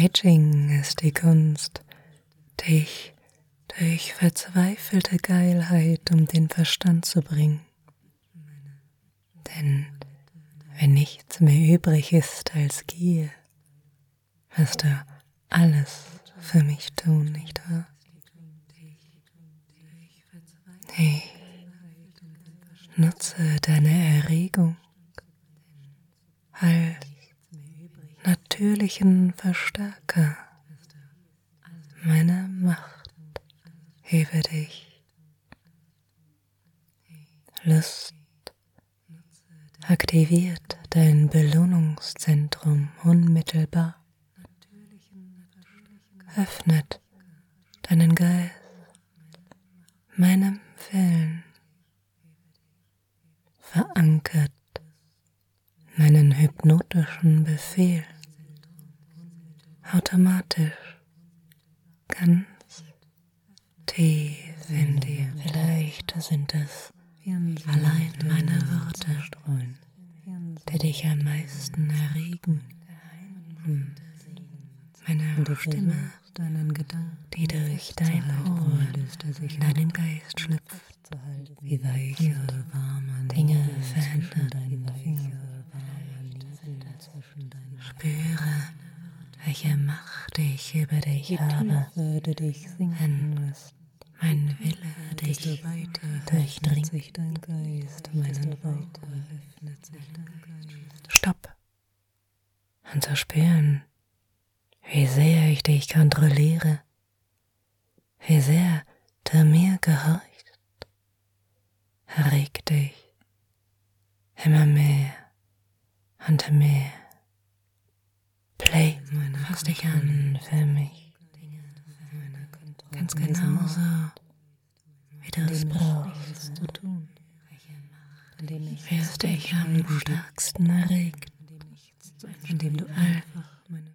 Edging ist die Kunst, dich durch verzweifelte Geilheit um den Verstand zu bringen. Denn wenn nichts mehr übrig ist als Gier, wirst du alles für mich tun, nicht wahr? Ich nutze deine Erregung als natürlichen Verstärker meiner Macht über dich. Lust aktiviert dein Belohnungszentrum unmittelbar, öffnet deinen Geist meinem Willen, verankert meinen hypnotischen Befehl automatisch ganz tief in dir. Vielleicht sind es allein meine Worte, die dich am meisten erregen. Meine Stimme, die durch dein Ohr in deinen Geist schlüpft, wie weiche, warme Dinge verändert. Spüre, welche Macht ich über dich habe, wenn mein Wille dich durchdringt. Stopp! Und zu spüren, wie sehr ich dich kontrolliere, wie sehr du mir gehorchst, erregt dich immer mehr und mehr. Play, fass dich an für mich, ganz genauso, wie du es brauchst. Wirst dich am stärksten erregt, indem du einfach